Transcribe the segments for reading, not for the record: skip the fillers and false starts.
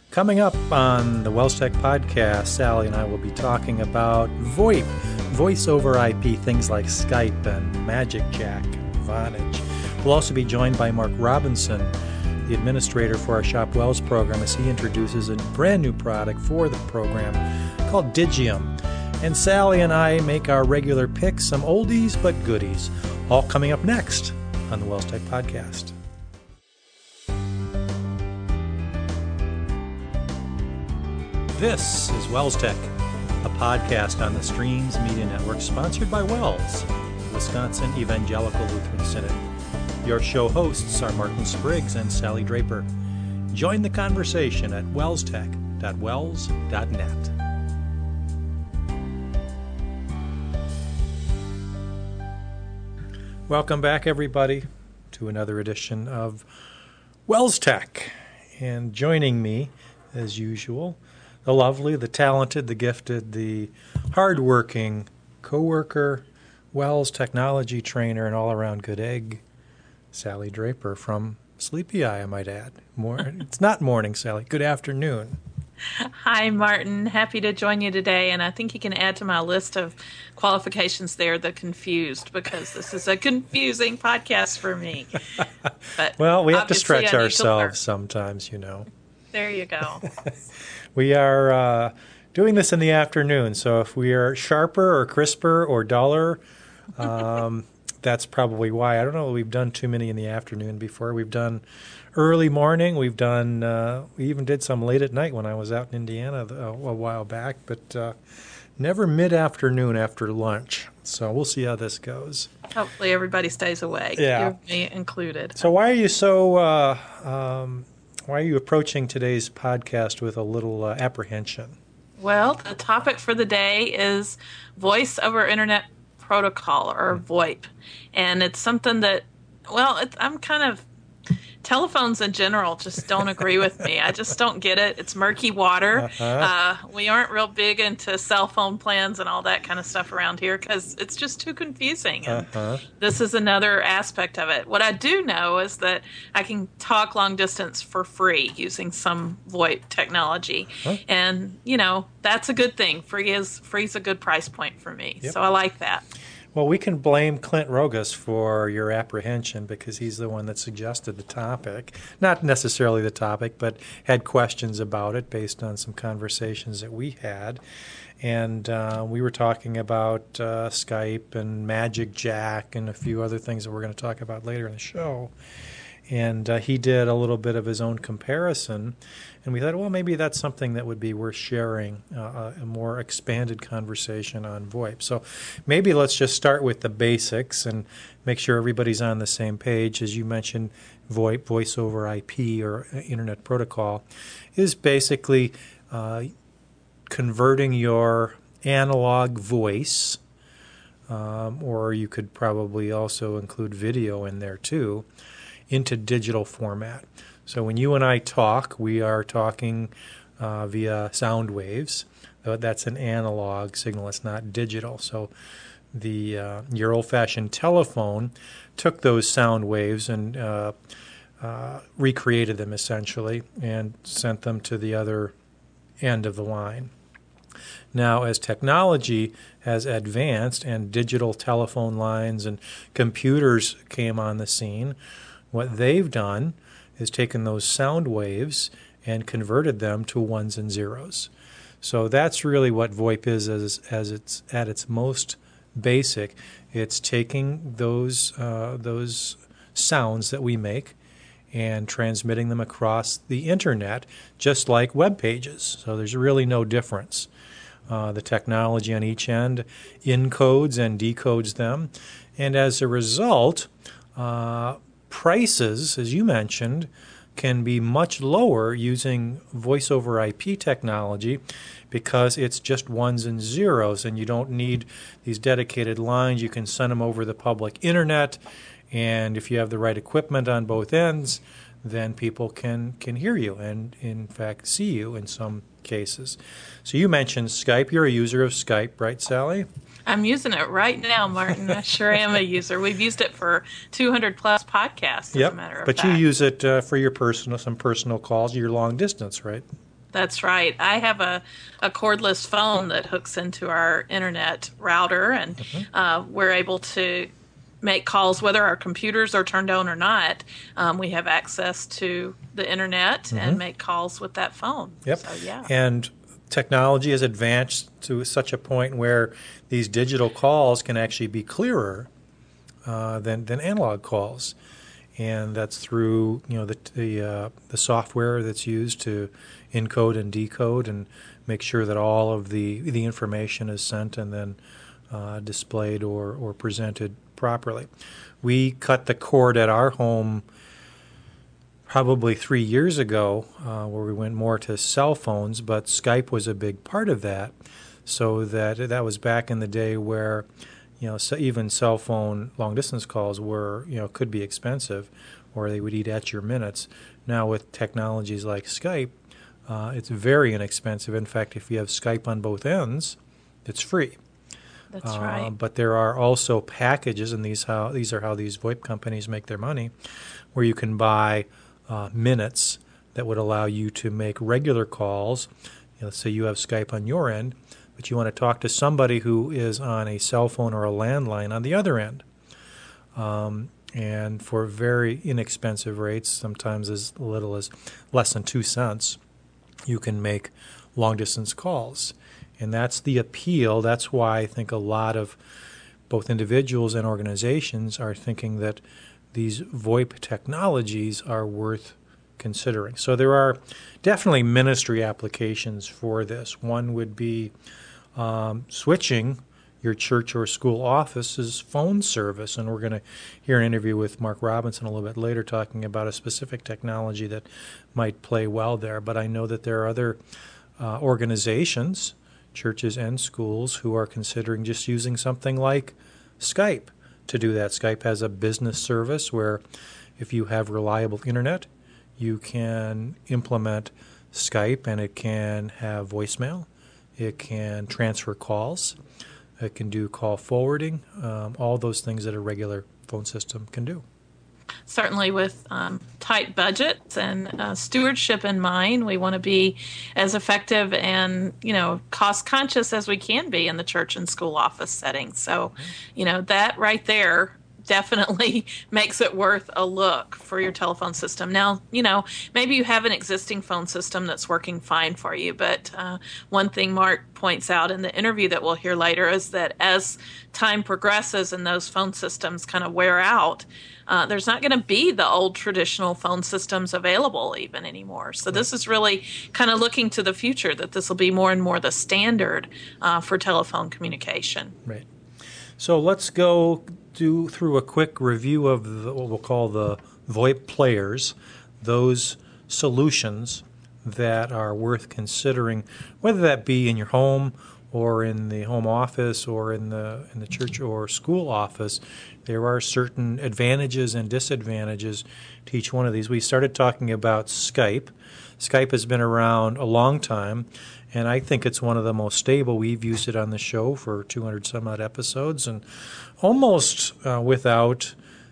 Coming up on the WellsTech podcast, Sally and I will be talking about VoIP, voice over IP, things like Skype and MagicJack and Vonage. We'll also be joined by Mark Robinson, the administrator for our Shop Wells program, as he introduces a brand new product for the program called Digium. And Sally and I make our regular picks, some oldies but goodies, all coming up next on the WellsTech podcast. This is WellsTech, a podcast on the Streams Media Network sponsored by Wells, Wisconsin Evangelical Lutheran Synod. Your show hosts are Martin Spriggs and Sally Draper. Join the conversation at wellstech.wells.net. Welcome back, everybody, to another edition of WellsTech. And joining me, as usual, the lovely, the talented, the gifted, the hardworking co-worker, Wells technology trainer, and all-around good egg, Sally Draper from Sleepy Eye, I might add. It's not morning, Sally. Good afternoon. Hi, Martin. Happy to join you today, and I think you can add to my list of qualifications there the confused, because this is a confusing podcast for me. But well, we have to stretch ourselves sometimes, you know. There you go. We are doing this in the afternoon, so if we are sharper or crisper or duller, that's probably why. I don't know, we've done too many in the afternoon before. We've done early morning. We've done, we even did some late at night when I was out in Indiana a while back, but never mid-afternoon after lunch. So we'll see how this goes. Hopefully everybody stays awake, yeah. You me included. So why are you so... why are you approaching today's podcast with a little apprehension? Well, the topic for the day is Voice over Internet Protocol, or VoIP. And it's something that, well, I'm kind of, telephones in general just don't agree with me. I just don't get it. It's murky water. We aren't real big into cell phone plans and all that kind of stuff around here because it's just too confusing. And this is another aspect of it. What I do know is that I can talk long distance for free using some VoIP technology. And, you know, that's a good thing. Free's a good price point for me. Yep. So I like that. Well, we can blame Clint Rogas for your apprehension because he's the one that suggested the topic. Not necessarily the topic, but had questions about it based on some conversations that we had. And we were talking about Skype and MagicJack and a few other things that we're going to talk about later in the show. And he did a little bit of his own comparison. And we thought, well, maybe that's something that would be worth sharing, a more expanded conversation on VoIP. So maybe let's just start with the basics and make sure everybody's on the same page. As you mentioned, VoIP, voice over IP or Internet Protocol, is basically converting your analog voice, or you could probably also include video in there too, into digital format. So when you and I talk, we are talking via sound waves. That's an analog signal. It's not digital. So your old-fashioned telephone took those sound waves and recreated them essentially and sent them to the other end of the line. Now, as technology has advanced and digital telephone lines and computers came on the scene, what they've done is taken those sound waves and converted them to ones and zeros. So that's really what VoIP is as it's at its most basic. It's taking those sounds that we make and transmitting them across the internet, just like web pages. So there's really no difference. The technology on each end encodes and decodes them, and as a result, prices, as you mentioned, can be much lower using voice over IP technology because it's just ones and zeros and you don't need these dedicated lines. You can send them over the public internet, and if you have the right equipment on both ends, then people can hear you and, in fact, see you in some cases. So you mentioned Skype. You're a user of Skype, right, Sally? I'm using it right now, Martin. I sure am a user. We've used it for 200-plus podcasts, as a matter of fact. But you use it for your some personal calls, your long distance, right? That's right. I have a cordless phone that hooks into our internet router, and we're able to make calls whether our computers are turned on or not. We have access to the internet and make calls with that phone. Yep. So, yeah. And technology has advanced to such a point where these digital calls can actually be clearer than analog calls. And that's through the software that's used to encode and decode and make sure that all of the information is sent and then displayed or presented properly. We cut the cord at our home probably 3 years ago, where we went more to cell phones, but Skype was a big part of that. So that was back in the day where so even cell phone long distance calls were could be expensive, or they would eat at your minutes. Now with technologies like Skype, it's very inexpensive. In fact, if you have Skype on both ends, it's free. That's right. But there are also packages, and these are how these VoIP companies make their money, where you can buy minutes that would allow you to make regular calls. Let's say you have Skype on your end, but you want to talk to somebody who is on a cell phone or a landline on the other end. And for very inexpensive rates, sometimes as little as less than 2 cents, you can make long-distance calls. And that's the appeal. That's why I think a lot of both individuals and organizations are thinking that these VoIP technologies are worth considering. So there are definitely ministry applications for this. One would be switching your church or school office's phone service. And we're going to hear an interview with Mark Robinson a little bit later talking about a specific technology that might play well there. But I know that there are other organizations, churches and schools, who are considering just using something like Skype to do that. Skype has a business service where if you have reliable internet, you can implement Skype, and it can have voicemail. It can transfer calls. It can do call forwarding, all those things that a regular phone system can do. Certainly with tight budgets and stewardship in mind, we want to be as effective and, cost conscious as we can be in the church and school office setting. So, that right there definitely makes it worth a look for your telephone system. Now, maybe you have an existing phone system that's working fine for you, but one thing Mark points out in the interview that we'll hear later is that as time progresses and those phone systems kind of wear out, there's not going to be the old traditional phone systems available even anymore. So this is really kind of looking to the future, that this will be more and more the standard for telephone communication. Right. So let's go through a quick review of what we'll call the VoIP players, those solutions that are worth considering, whether that be in your home or in the home office or in the church or school office. There are certain advantages and disadvantages to each one of these. We started talking about Skype. Skype has been around a long time, and I think it's one of the most stable. We've used it on the show for 200 some odd episodes, and almost without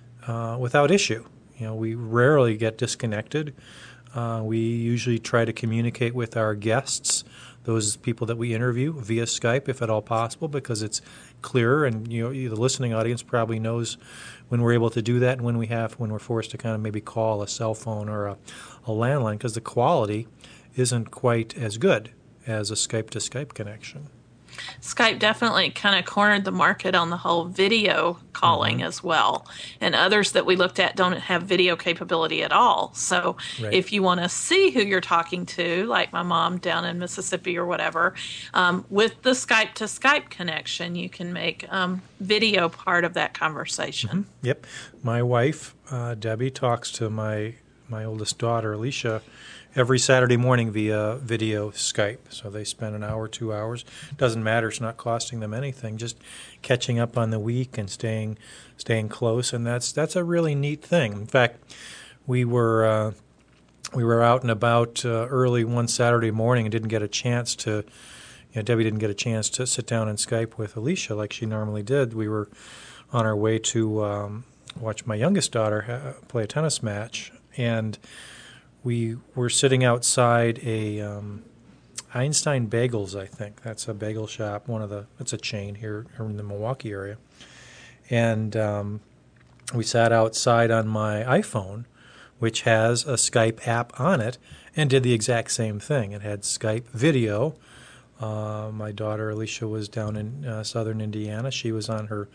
issue. We rarely get disconnected. We usually try to communicate with our guests, those people that we interview, via Skype if at all possible, because it's clearer, and the listening audience probably knows when we're able to do that and when we're forced to kind of maybe call a cell phone or a landline, because the quality isn't quite as good as a Skype to Skype connection. Skype definitely kind of cornered the market on the whole video calling as well. And others that we looked at don't have video capability at all. So if you want to see who you're talking to, like my mom down in Mississippi or whatever, with the Skype to Skype connection, you can make video part of that conversation. Yep. My wife, Debbie, talks to my oldest daughter, Alicia, every Saturday morning via video Skype. So they spend an hour, 2 hours. Doesn't matter. It's not costing them anything. Just catching up on the week and staying close. And that's a really neat thing. In fact, we were out and about early one Saturday morning and didn't get a chance to. Debbie didn't get a chance to sit down and Skype with Alicia like she normally did. We were on our way to watch my youngest daughter play a tennis match, and we were sitting outside a Einstein Bagels, I think. That's a bagel shop, it's a chain here in the Milwaukee area. And we sat outside on my iPhone, which has a Skype app on it, and did the exact same thing. It had Skype video. My daughter Alicia was down in southern Indiana. She was on her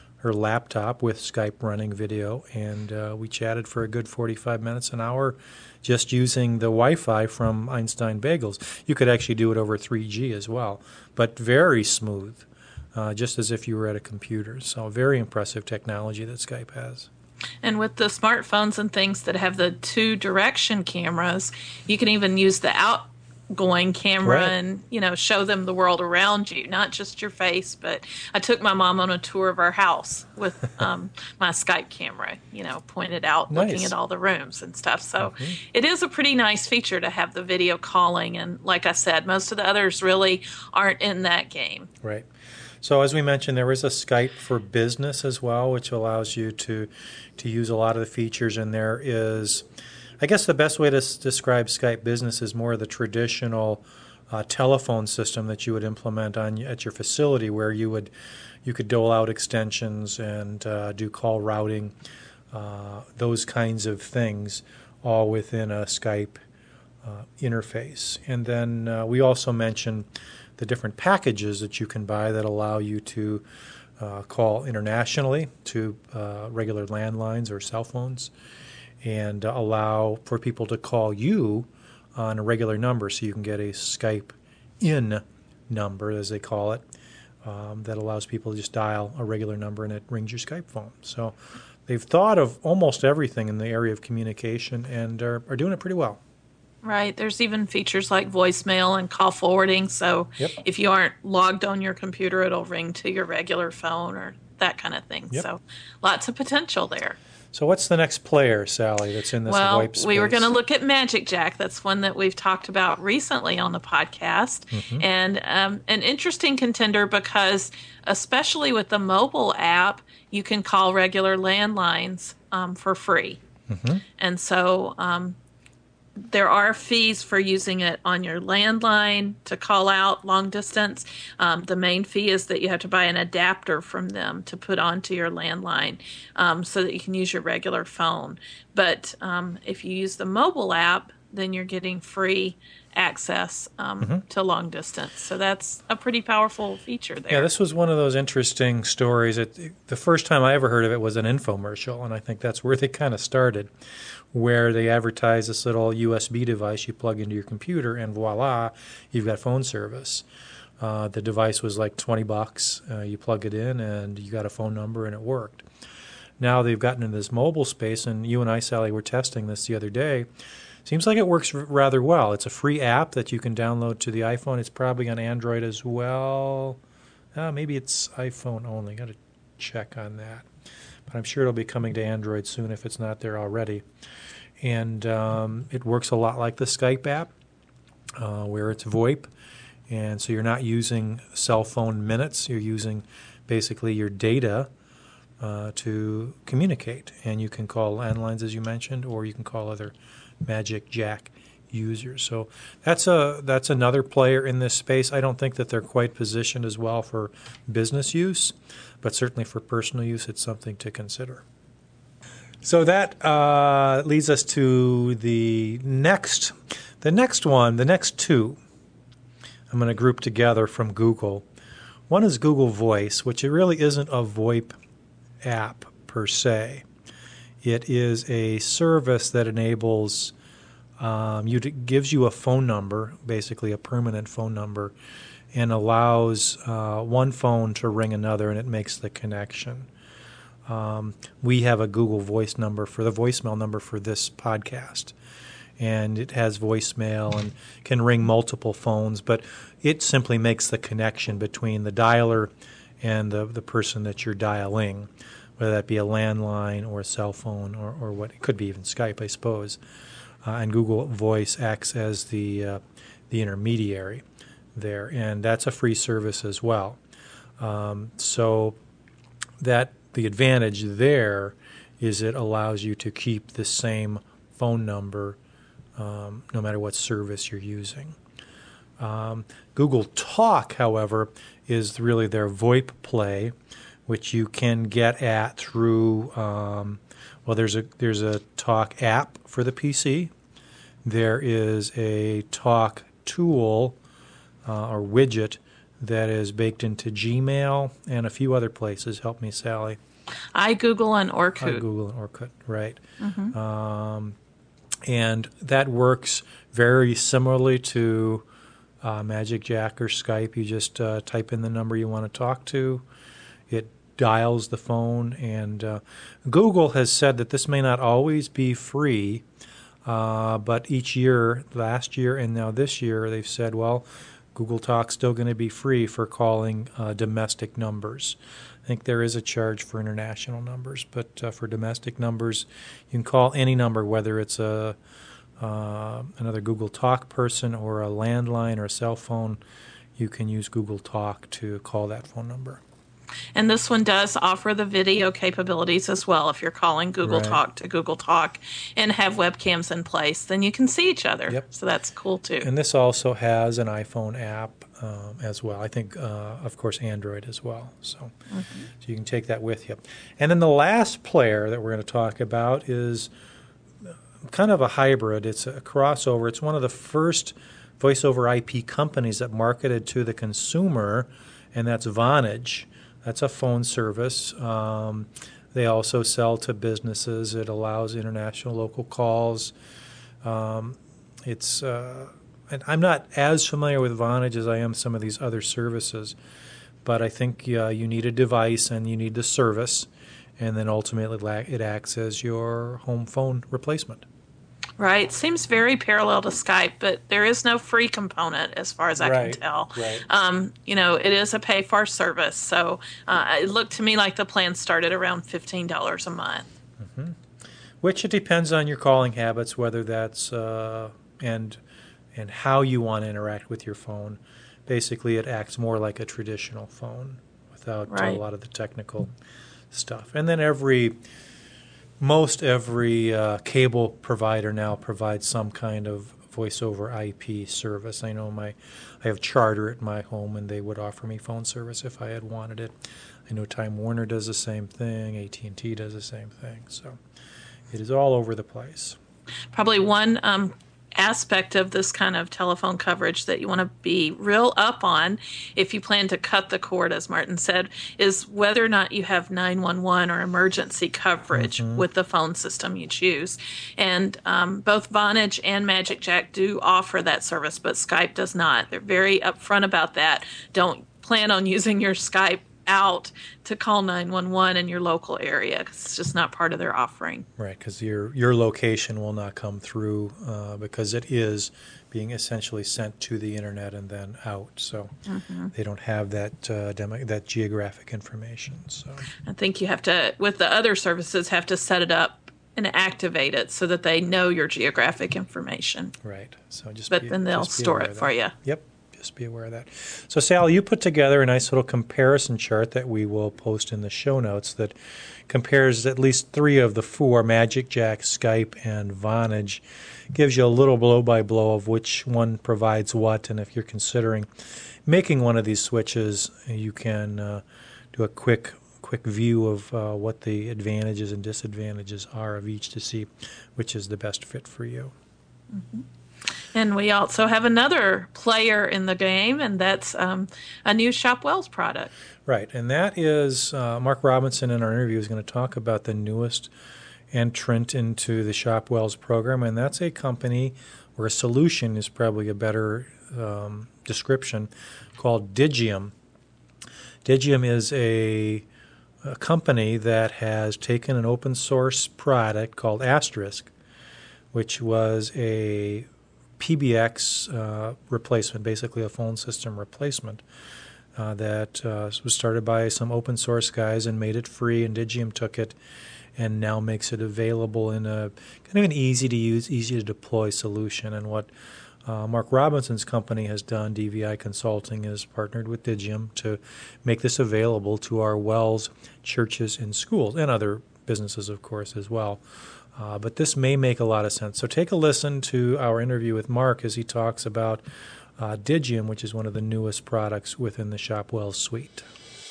laptop with Skype running video, and we chatted for a good 45 minutes, an hour, just using the Wi-Fi from Einstein Bagels. You could actually do it over 3G as well, but very smooth, just as if you were at a computer. So very impressive technology that Skype has. And with the smartphones and things that have the 2-direction cameras, you can even use the outgoing camera, right, and show them the world around you, not just your face. But I took my mom on a tour of our house with my Skype camera, pointed out, nice, looking at all the rooms and stuff. So it is a pretty nice feature to have the video calling. And like I said, most of the others really aren't in that game. Right. So as we mentioned, there is a Skype for Business as well, which allows you to use a lot of the features. And there is, I guess the best way to describe Skype Business is more of the traditional telephone system that you would implement at your facility, where you could dole out extensions and do call routing, those kinds of things, all within a Skype interface. And then we also mentioned the different packages that you can buy that allow you to call internationally to regular landlines or cell phones, and allow for people to call you on a regular number, so you can get a Skype in number, as they call it, that allows people to just dial a regular number and it rings your Skype phone. So they've thought of almost everything in the area of communication and are doing it pretty well. Right. There's even features like voicemail and call forwarding. So if you aren't logged on your computer, it'll ring to your regular phone or that kind of thing. Yep. So lots of potential there. So what's the next player, Sally, that's in this VoIP space? We were going to look at magicJack. That's one that we've talked about recently on the podcast. Mm-hmm. And an interesting contender because, especially with the mobile app, you can call regular landlines for free. Mm-hmm. And so there are fees for using it on your landline to call out long distance. The main fee is that you have to buy an adapter from them to put onto your landline so that you can use your regular phone. But if you use the mobile app, then you're getting free access to long distance. So that's a pretty powerful feature there. Yeah, this was one of those interesting stories. The first time I ever heard of it was an infomercial, and I think that's where they kind of started, where they advertise this little USB device you plug into your computer, and voila, you've got phone service. The device was like $20. You plug it in, and you got a phone number, and it worked. Now they've gotten into this mobile space, and you and I, Sally, were testing this the other day. Seems like it works rather well. It's a free app that you can download to the iPhone. It's probably on Android as well. Maybe it's iPhone only. Got to check on that. But I'm sure it'll be coming to Android soon if it's not there already. And it works a lot like the Skype app, where it's VoIP. And so you're not using cell phone minutes. You're using basically your data to communicate. And you can call landlines, as you mentioned, or you can call other magicJack users. So that's another player in this space. I don't think that they're quite positioned as well for business use, but certainly for personal use, it's something to consider. So that leads us to the next two. I'm going to group together from Google. One is Google Voice, which it really isn't a VoIP app per se. It is a service that enables gives you a phone number, basically a permanent phone number, and allows one phone to ring another, and it makes the connection. We have a Google Voice number for the voicemail number for this podcast, and it has voicemail and can ring multiple phones, but it simply makes the connection between the dialer and the person that you're dialing, whether that be a landline or a cell phone or what it could be, even Skype, I suppose. And Google Voice acts as the intermediary there, and that's a free service as well. So that the advantage there is it allows you to keep the same phone number no matter what service you're using. Google Talk, however, is really their VoIP play, which you can get at through, there's a Talk app for the PC. There is a Talk tool or widget that is baked into Gmail and a few other places. Help me, Sally. iGoogle and Orkut. iGoogle and Orkut, right. And that works very similarly to Magic Jack or Skype. You just type in the number you want to talk to. It dials the phone. And Google has said that this may not always be free, but each year, last year and now this year, they've said, well, Google Talk's still going to be free for calling domestic numbers. I think there is a charge for international numbers, but for domestic numbers, you can call any number, whether it's another Google Talk person or a landline or a cell phone. You can use Google Talk to call that phone number. And this one does offer the video capabilities as well. If you're calling Google Talk to Google Talk and have webcams in place, then you can see each other. Yep. So that's cool too. And this also has an iPhone app as well. I think, of course, Android as well. So you can take that with you. And then the last player that we're going to talk about is kind of a hybrid. It's a crossover. It's one of the first voice over IP companies that marketed to the consumer, and that's Vonage. That's a phone service. They also sell to businesses. It allows international local calls. And I'm not as familiar with Vonage as I am some of these other services, but I think you need a device and you need the service, and then ultimately it acts as your home phone replacement. Right. Seems very parallel to Skype, but there is no free component as far as I can tell. Right. It is a pay-for service. So it looked to me like the plan started around $15 a month. Mm-hmm. Which it depends on your calling habits, whether that's and how you want to interact with your phone. Basically, it acts more like a traditional phone without a lot of the technical stuff. And then most every cable provider now provides some kind of voice over IP service. I know I have Charter at my home, and they would offer me phone service if I had wanted it. I know Time Warner does the same thing. AT&T does the same thing. So it is all over the place. Probably one aspect of this kind of telephone coverage that you want to be real up on if you plan to cut the cord, as Martin said, is whether or not you have 911 or emergency coverage with the phone system you choose. And both Vonage and Magic Jack do offer that service, but Skype does not. They're very upfront about that. Don't plan on using your Skype out to call 911 in your local area, because it's just not part of their offering. Right, because your location will not come through because it is being essentially sent to the internet and then out. So they don't have that geographic information. So I think you have to, with the other services, have to set it up and activate it so that they know your geographic information. Right. So then they'll store it for you. Yep. Just be aware of that. So, Sally, you put together a nice little comparison chart that we will post in the show notes that compares at least 3 of the 4, Magic Jack, Skype, and Vonage. Gives you a little blow-by-blow of which one provides what, and if you're considering making one of these switches, you can do a quick view of what the advantages and disadvantages are of each to see which is the best fit for you. Mm-hmm. And we also have another player in the game, and that's a new Shopwells product. Right, and that is Mark Robinson in our interview is going to talk about the newest entrant into the Shopwells program, and that's a company, or a solution is probably a better description, called Digium. Digium is a company that has taken an open source product called Asterisk, which was a PBX replacement, basically a phone system replacement that was started by some open source guys and made it free, and Digium took it and now makes it available in a kind of an easy to use, easy to deploy solution. And what Mark Robinson's company has done, DVI Consulting, is partnered with Digium to make this available to our Wells churches and schools, and other businesses, of course, as well, But this may make a lot of sense. So take a listen to our interview with Mark as he talks about Digium, which is one of the newest products within the Shopwell suite.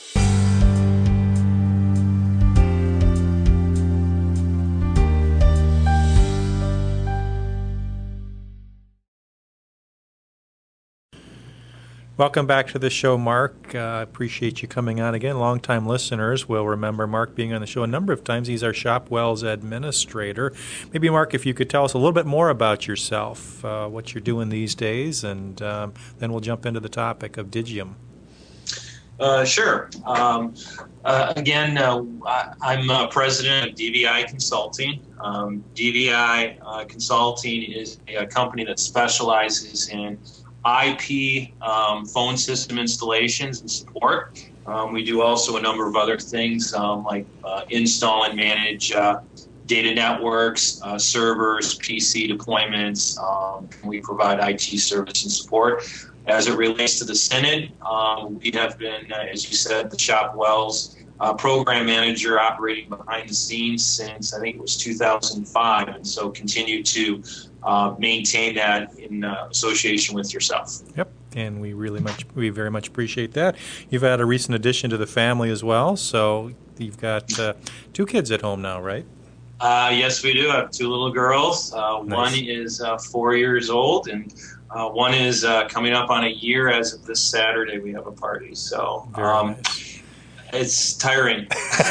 Welcome back to the show, Mark. Appreciate you coming on again. Longtime listeners will remember Mark being on the show a number of times. He's our Shopwell's administrator. Maybe, Mark, if you could tell us a little bit more about yourself, what you're doing these days, and then we'll jump into the topic of Digium. Sure. Again, I'm president of DVI Consulting. DVI Consulting is a company that specializes in IP phone system installations and support. We do also a number of other things like install and manage data networks, servers, PC deployments. We provide IT service and support. As it relates to the Synod, we have been, as you said, the Shopwell's program manager operating behind the scenes since I think it was 2005, and so continue to maintain that in association with yourself. Yep, and we very much appreciate that. You've had a recent addition to the family as well, so you've got 2 kids at home now, right? Yes, we do. I have 2 little girls. Nice. One is 4 years old, and one is coming up on a year as of this Saturday. We have a party, so nice. It's tiring.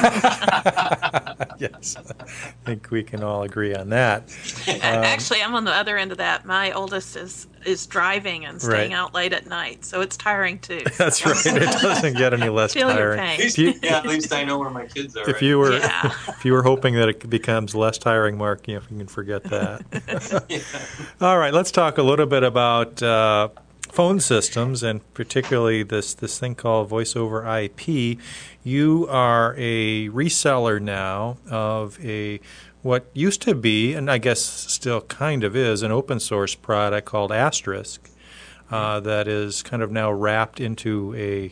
Yes, I think we can all agree on that. Actually, I'm on the other end of that. My oldest is driving and staying out late at night, so it's tiring too. That's right. It doesn't get any less Feel tiring. Your pain. At least I know where my kids are. If you were hoping that it becomes less tiring, Mark, you can forget that. Yeah. All right, let's talk a little bit about phone systems, and particularly this thing called Voice over IP. You are a reseller now of what used to be, and I guess still kind of is, an open source product called Asterisk that is kind of now wrapped into a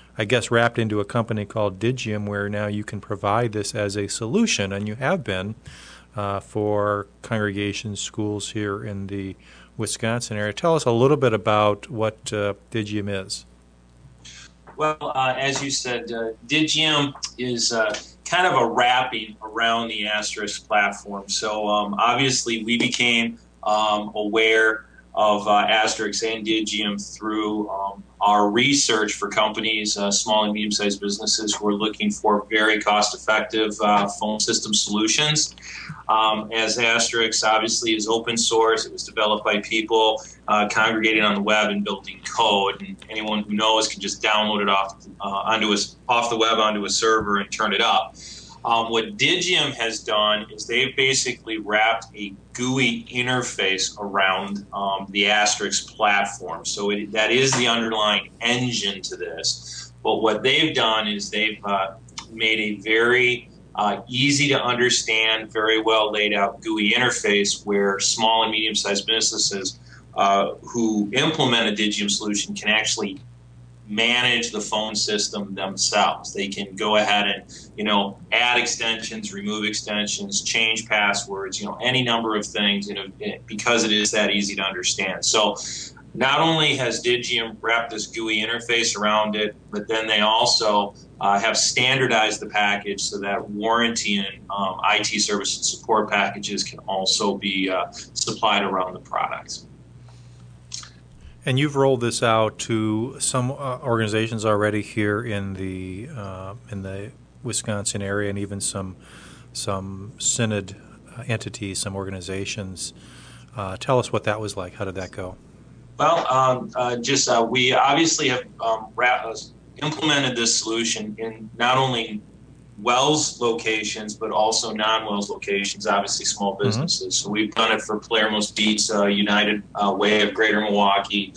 company called Digium, where now you can provide this as a solution, and you have been for congregations, schools here in the Wisconsin area. Tell us a little bit about what Digium is. Well, as you said, Digium is kind of a wrapping around the Asterisk platform. So obviously we became aware of Asterisk and Digium through our research for companies, small and medium-sized businesses who are looking for very cost-effective phone system solutions. As Asterisk obviously is open source, it was developed by people congregating on the web and building code, and anyone who knows can just download it off the web onto a server and turn it up. What Digium has done is they've basically wrapped a GUI interface around the Asterisk platform. So that is the underlying engine to this. But what they've done is they've made a very easy to understand, very well laid out GUI interface where small and medium-sized businesses who implement a Digium solution can actually manage the phone system themselves. They can go ahead and, add extensions, remove extensions, change passwords, any number of things, because it is that easy to understand. So not only has Digium wrapped this GUI interface around it, but then they also have standardized the package so that warranty and IT service and support packages can also be supplied around the products. And you've rolled this out to some organizations already here in the Wisconsin area, and even some Synod entities, some organizations. Tell us what that was like. How did that go? Well, we obviously have implemented this solution in not only Wells locations, but also non-Wells locations, obviously small businesses. Mm-hmm. So we've done it for Palermo's Beats, United Way of Greater Milwaukee.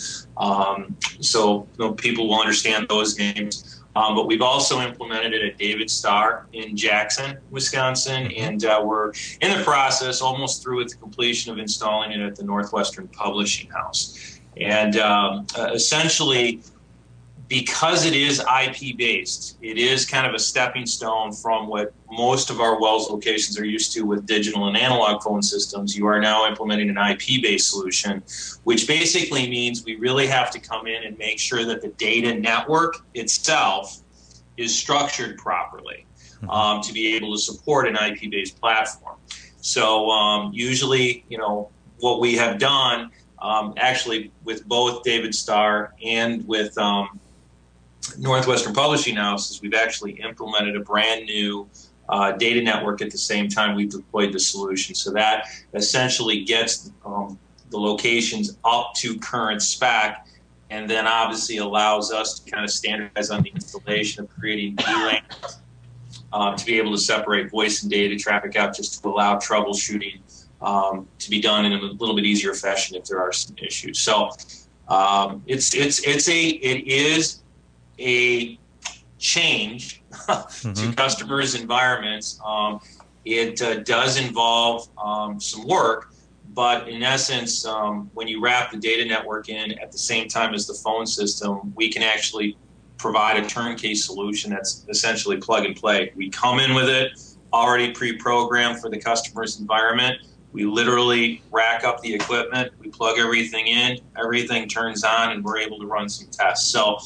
So people will understand those names. But we've also implemented it at David Starr in Jackson, Wisconsin, and we're in the process, almost through with the completion of installing it at the Northwestern Publishing House. And essentially, because it is IP based, it is kind of a stepping stone from what most of our Wells locations are used to with digital and analog phone systems. You are now implementing an IP based solution, which basically means we really have to come in and make sure that the data network itself is structured properly to be able to support an IP based platform. So usually, what we have done actually with both David Starr and with Northwestern Publishing House is we've actually implemented a brand new data network at the same time we've deployed the solution. So that essentially gets the locations up to current spec, and then obviously allows us to kind of standardize on the installation of creating VLAN to be able to separate voice and data traffic out, just to allow troubleshooting to be done in a little bit easier fashion if there are some issues. So it is a change to customers' environments. It does involve some work, but in essence, when you wrap the data network in at the same time as the phone system, we can actually provide a turnkey solution that's essentially plug and play. We come in with it already pre-programmed for the customer's environment. We literally rack up the equipment, we plug everything in, everything turns on, and we're able to run some tests. So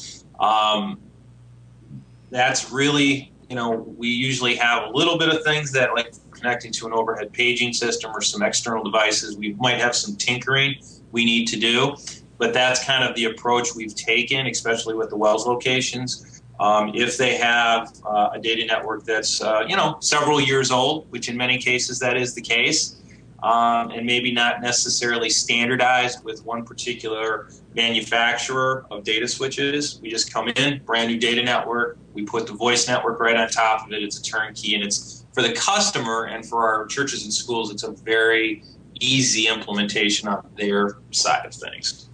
that's really, we usually have a little bit of things that, like connecting to an overhead paging system or some external devices, we might have some tinkering we need to do, but that's kind of the approach we've taken, especially with the Wells locations. If they have a data network that's, several years old, which in many cases that is the case, and maybe not necessarily standardized with one particular manufacturer of data switches. We just come in, brand new data network, we put the voice network right on top of it, it's a turnkey, and it's for the customer and for our churches and schools, it's a very easy implementation on their side of things.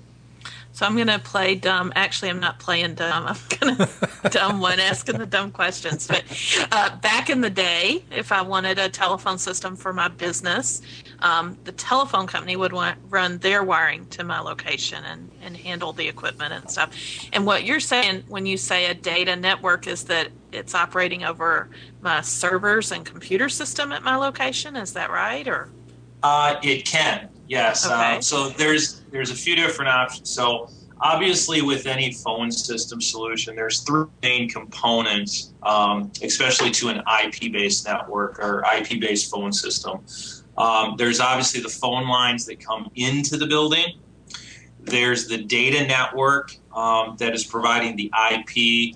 So I'm going to play dumb. Actually, I'm not playing dumb. I'm going to dumb one, asking the dumb questions. But back in the day, if I wanted a telephone system for my business, the telephone company would run their wiring to my location and handle the equipment and stuff. And what you're saying when you say a data network is that it's operating over my servers and computer system at my location. Is that right? Or it can. Yes. Okay. So there's a few different options. So obviously with any phone system solution, there's three main components, especially to an IP-based network or IP-based phone system. There's obviously the phone lines that come into the building. There's the data network that is providing the IP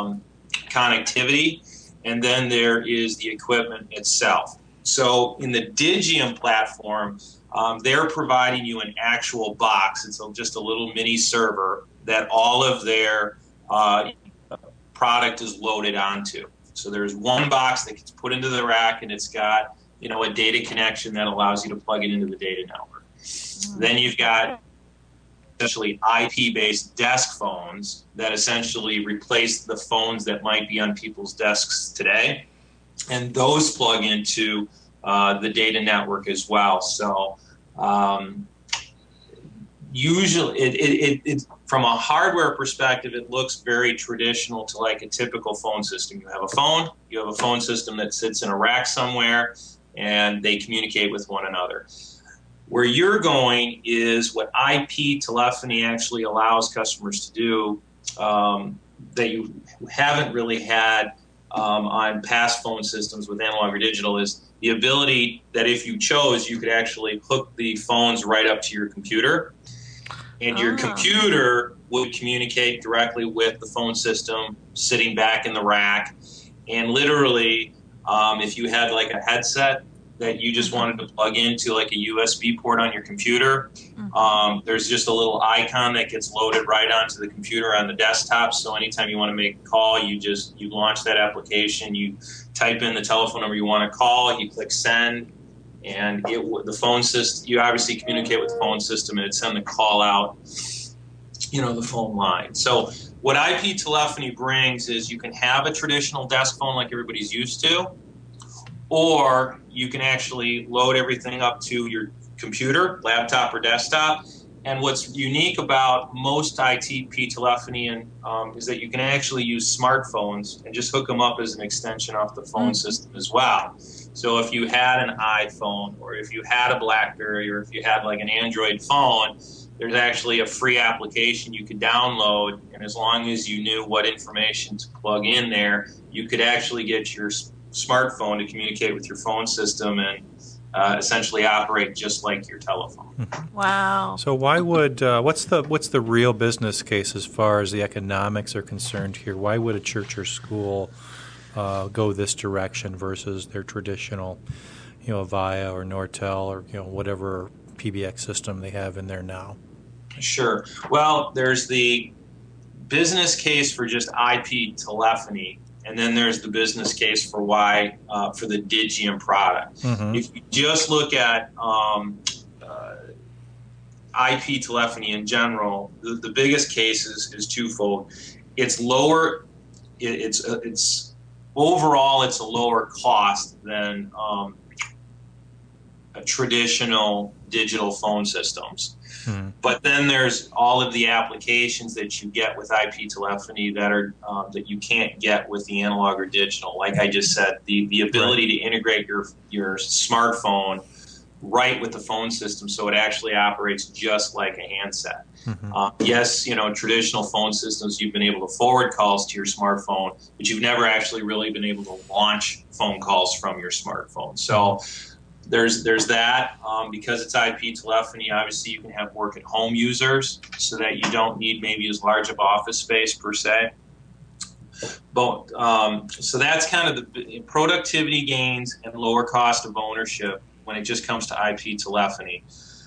connectivity. And then there is the equipment itself. So in the Digium platform, they're providing you an actual box. It's just a little mini server that all of their product is loaded onto. So there's one box that gets put into the rack, and it's got a data connection that allows you to plug it into the data network. Then you've got essentially IP-based desk phones that essentially replace the phones that might be on people's desks today, and those plug into the data network as well. So usually it from a hardware perspective, it looks very traditional to like a typical phone system. You have a phone system that sits in a rack somewhere, and they communicate with one another. Where you're going is what IP telephony actually allows customers to do that you haven't really had on past phone systems with analog or digital, is the ability that if you chose, you could actually hook the phones right up to your computer, and your computer would communicate directly with the phone system sitting back in the rack. And literally, if you had like a headset that you just wanted to plug into like a USB port on your computer, there's just a little icon that gets loaded right onto the computer on the desktop. So anytime you want to make a call, you launch that application, you type in the telephone number you want to call, you click send, and the phone system, you obviously communicate with the phone system, and it sends the call out, the phone line. So what IP telephony brings is you can have a traditional desk phone like everybody's used to, or you can actually load everything up to your computer, laptop, or desktop, And what's unique about most ITP telephony is that you can actually use smartphones and just hook them up as an extension off the phone system as well. So if you had an iPhone, or if you had a BlackBerry, or if you had like an Android phone, there's actually a free application you could download, and as long as you knew what information to plug in there, you could actually get your smartphone to communicate with your phone system and essentially operate just like your telephone. Wow. So why would what's the real business case as far as the economics are concerned here? Why would a church or school go this direction versus their traditional, Avaya or Nortel or whatever PBX system they have in there now? Sure. Well, there's the business case for just IP telephony, and then there's the business case for why for the Digium product. Mm-hmm. If you just look at IP telephony in general, the biggest case is twofold. It's lower. It's overall it's a lower cost than a traditional digital phone systems. Hmm. But then there's all of the applications that you get with IP telephony that are that you can't get with the analog or digital. Like I just said, the ability to integrate your smartphone right with the phone system, so it actually operates just like a handset. Mm-hmm. Yes, traditional phone systems, you've been able to forward calls to your smartphone, but you've never actually really been able to launch phone calls from your smartphone. So there's that. Because it's IP telephony, obviously you can have work at home users so that you don't need maybe as large of office space per se. But so that's kind of the productivity gains and lower cost of ownership when it just comes to IP telephony.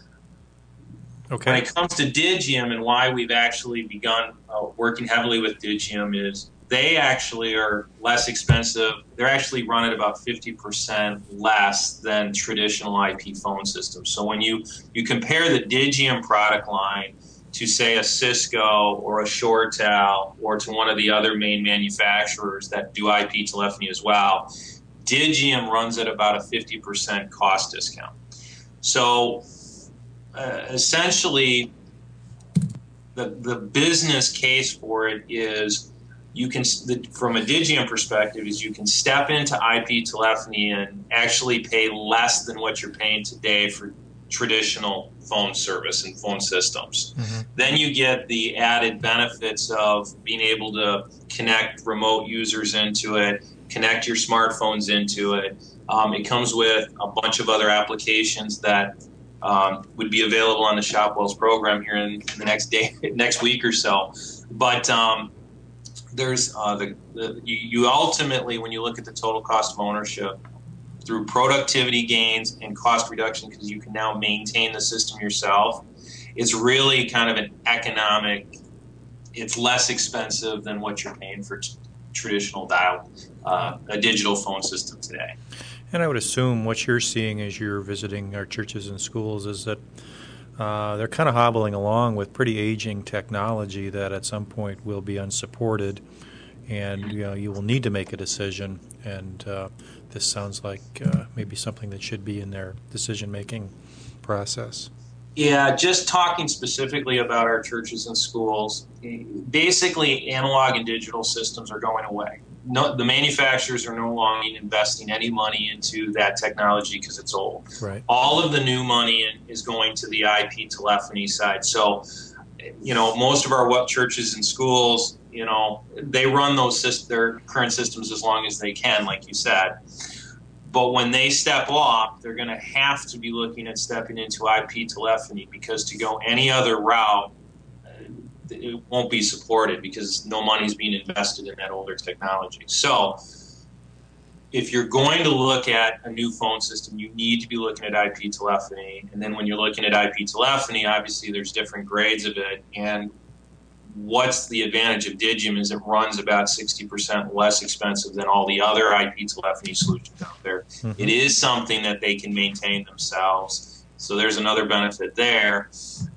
Okay. When it comes to Digium and why we've actually begun working heavily with Digium is they actually are less expensive. They're actually run at about 50% less than traditional IP phone systems. So when you compare the Digium product line to, say, a Cisco or a ShoreTel or to one of the other main manufacturers that do IP telephony as well, Digium runs at about a 50% cost discount. So essentially, the business case for it is from a Digium perspective, is you can step into IP telephony and actually pay less than what you're paying today for traditional phone service and phone systems. Mm-hmm. Then you get the added benefits of being able to connect remote users into it, connect your smartphones into it. It comes with a bunch of other applications that would be available on the ShopWells program here in the next week or so. But there's you ultimately, when you look at the total cost of ownership, through productivity gains and cost reduction, because you can now maintain the system yourself, it's really kind of an economic. It's less expensive than what you're paying for traditional dial, a digital phone system today. And I would assume what you're seeing as you're visiting our churches and schools is that they're kind of hobbling along with pretty aging technology that at some point will be unsupported, and you will need to make a decision. And this sounds like maybe something that should be in their decision-making process. Yeah, just talking specifically about our churches and schools, basically analog and digital systems are going away. No, the manufacturers are no longer investing any money into that technology because it's old. Right. All of the new money is going to the IP telephony side. So, most of our churches and schools, they run their current systems as long as they can, like you said. But when they step off, they're going to have to be looking at stepping into IP telephony, because to go any other route, it won't be supported because no money is being invested in that older technology. So if you're going to look at a new phone system, you need to be looking at IP telephony. And then when you're looking at IP telephony, obviously there's different grades of it. And what's the advantage of Digium is it runs about 60% less expensive than all the other IP telephony solutions out there. Mm-hmm. It is something that they can maintain themselves. So there's another benefit there.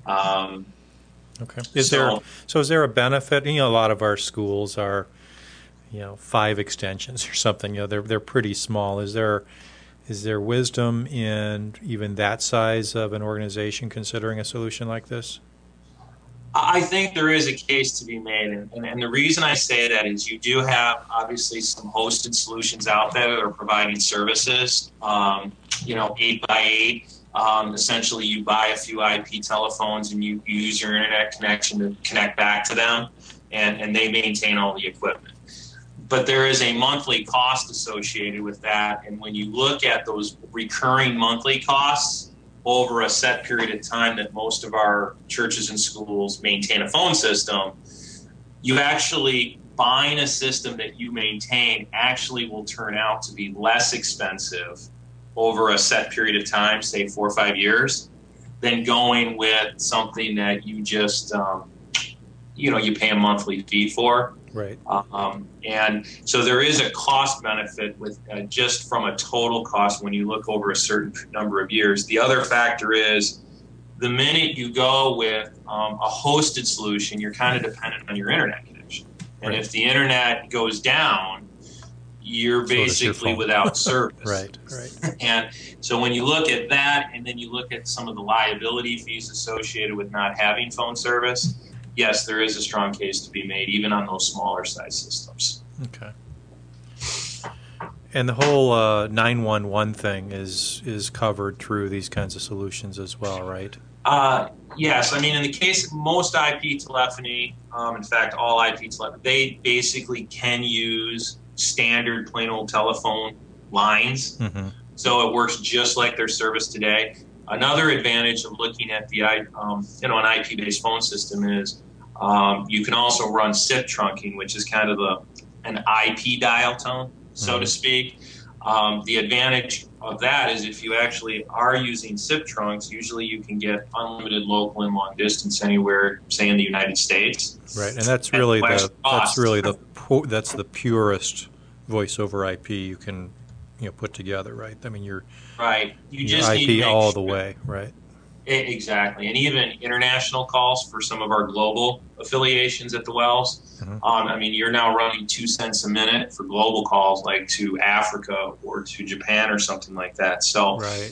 Okay. Is there a benefit? A lot of our schools are, 5 extensions or something. They're pretty small. Is there wisdom in even that size of an organization considering a solution like this? I think there is a case to be made. And the reason I say that is you do have obviously some hosted solutions out there that are providing services, 8x8. Essentially, you buy a few IP telephones and you use your internet connection to connect back to them, and they maintain all the equipment. But there is a monthly cost associated with that. And when you look at those recurring monthly costs over a set period of time that most of our churches and schools maintain a phone system, you actually buying a system that you maintain actually will turn out to be less expensive over a set period of time, say 4 or 5 years, than going with something that you just, you pay a monthly fee for. Right. And so there is a cost benefit with just from a total cost when you look over a certain number of years. The other factor is the minute you go with a hosted solution, you're kind of dependent on your internet connection. And Right. if the internet goes down, you're basically without service. Right. And so when you look at that and then you look at some of the liability fees associated with not having phone service, yes, there is a strong case to be made, even on those smaller size systems. Okay. And the whole 911 thing is covered through these kinds of solutions as well, right? Yes. I mean, in the case of most IP telephony, in fact, all IP telephony, they basically can use standard plain old telephone lines. Mm-hmm. So it works just like their service today. Another advantage of looking at the an IP-based phone system is you can also run SIP trunking, which is kind of an IP dial tone, so to speak. The advantage of that is if you actually are using SIP trunks, usually you can get unlimited local and long distance anywhere, say in the United States. Right, and that's really the purest voice over IP you can put together, right? I mean, you're right. You your just IP need to make all sure. the way, right? Exactly. And even international calls for some of our global affiliations at the Wells. Mm-hmm. I mean, you're now running 2 cents a minute for global calls like to Africa or to Japan or something like that. So, Right.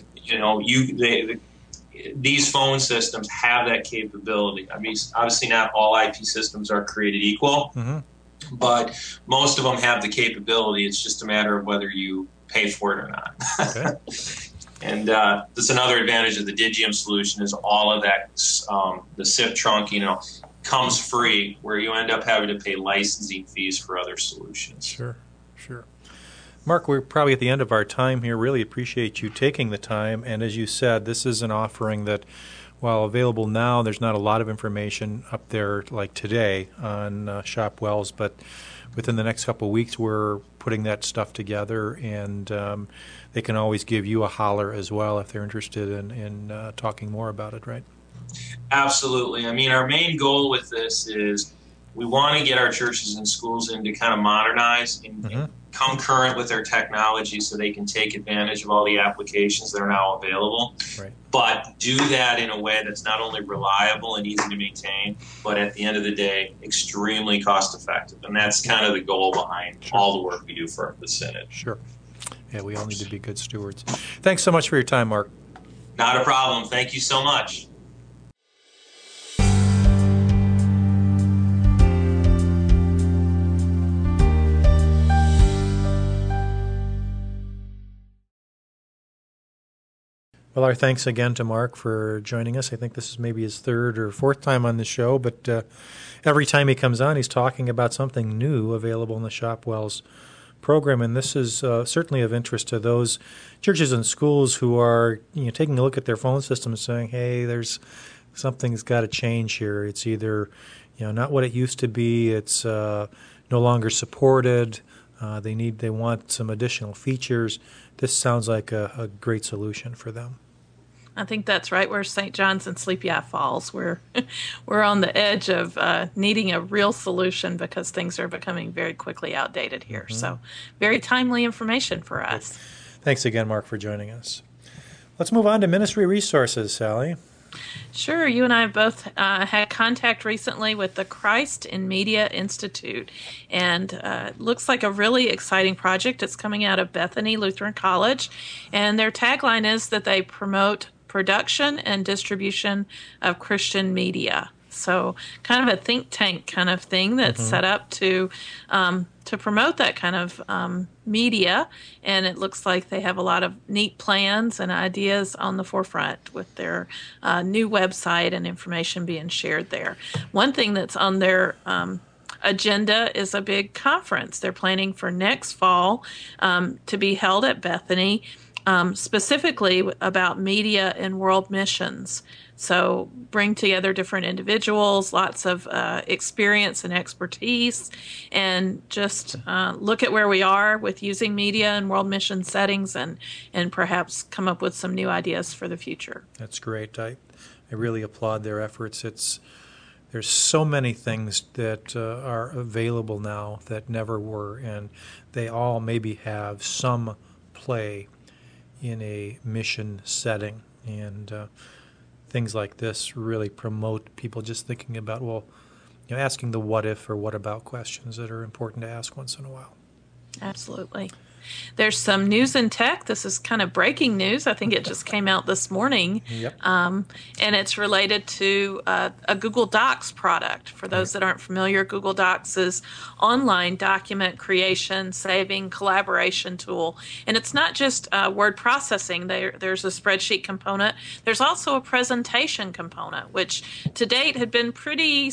These phone systems have that capability. I mean, obviously not all IP systems are created equal, Mm-hmm. but most of them have the capability. It's just a matter of whether you pay for it or not. Okay. And that's another advantage of the Digium solution is all of that, the SIP trunk, comes free, where you end up having to pay licensing fees for other solutions. Sure. Mark, we're probably at the end of our time here. Really appreciate you taking the time. And as you said, this is an offering that, while available now, there's not a lot of information up there like today on Shop Wells, but within the next couple of weeks, we're putting that stuff together, and they can always give you a holler as well if they're interested in talking more about it, right? Absolutely. I mean, our main goal with this is we want to get our churches and schools in to kind of modernize and come current with their technology so they can take advantage of all the applications that are now available. Right. But do that in a way that's not only reliable and easy to maintain, but at the end of the day, extremely cost effective. And that's kind of the goal behind all the work we do for the Synod. Sure. Yeah, we all need to be good stewards. Thanks so much for your time, Mark. Not a problem. Thank you so much. Well, our thanks again to Mark for joining us. I think this is maybe his third or fourth time on the show, but every time he comes on, he's talking about something new available in the Shop Wells program, and this is certainly of interest to those churches and schools who are taking a look at their phone system and saying, hey, there's something's got to change here. It's either not what it used to be, it's no longer supported, they want some additional features. This sounds like a great solution for them. I think that's right where St. John's and Sleepy Eye falls. We're on the edge of needing a real solution because things are becoming very quickly outdated here. Mm-hmm. So very timely information for us. Thanks again, Mark, for joining us. Let's move on to ministry resources, Sally. Sure. You and I have both had contact recently with the Christ in Media Institute, and looks like a really exciting project. It's coming out of Bethany Lutheran College, and their tagline is that they promote production and distribution of Christian media. So kind of a think tank kind of thing that's set up to promote that kind of media. And it looks like they have a lot of neat plans and ideas on the forefront with their new website and information being shared there. One thing that's on their agenda is a big conference they're planning for next fall to be held at Bethany, specifically about media and world missions. So bring together different individuals, lots of experience and expertise, and just look at where we are with using media and world mission settings, and perhaps come up with some new ideas for the future. That's great. I really applaud their efforts. There's so many things that are available now that never were, and they all maybe have some play in a mission setting. And things like this really promote people just thinking about, asking the what if or what about questions that are important to ask once in a while. Absolutely. There's some news in tech. This is kind of breaking news. I think it just came out this morning. Yep. And it's related to a Google Docs product. For those that aren't familiar, Google Docs is online document creation, saving, collaboration tool. And it's not just word processing. There's a spreadsheet component. There's also a presentation component, which to date had been pretty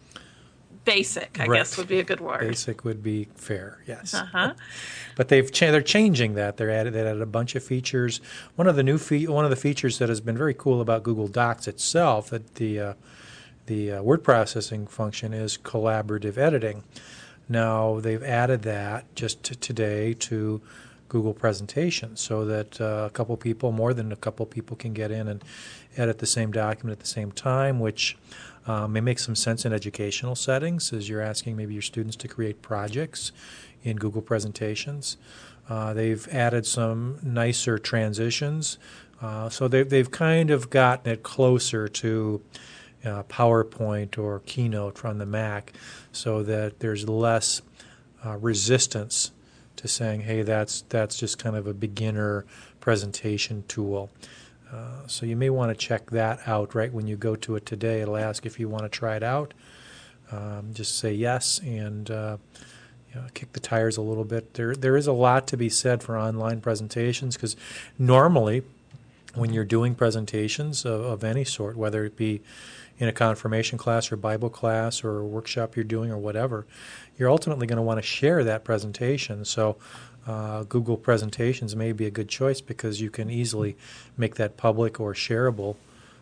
basic, I guess would be a good word. Basic would be fair, yes. Uh-huh. But they're changing that. They added a bunch of features. One of the features that has been very cool about Google Docs itself, that the word processing function, is collaborative editing. Now they've added that just today to Google Presentations, so that more than a couple people, can get in and edit the same document at the same time, which may make some sense in educational settings, as you're asking maybe your students to create projects in Google Presentations. They've added some nicer transitions, so they've kind of gotten it closer to PowerPoint or Keynote from the Mac, so that there's less resistance to saying, hey, that's just kind of a beginner presentation tool. So you may want to check that out right when you go to it today. It'll ask if you want to try it out. Just say yes and kick the tires a little bit. There is a lot to be said for online presentations, because normally when you're doing presentations of any sort, whether it be in a confirmation class or Bible class or a workshop you're doing or whatever, you're ultimately going to want to share that presentation. So Google Presentations may be a good choice, because you can easily make that public or shareable,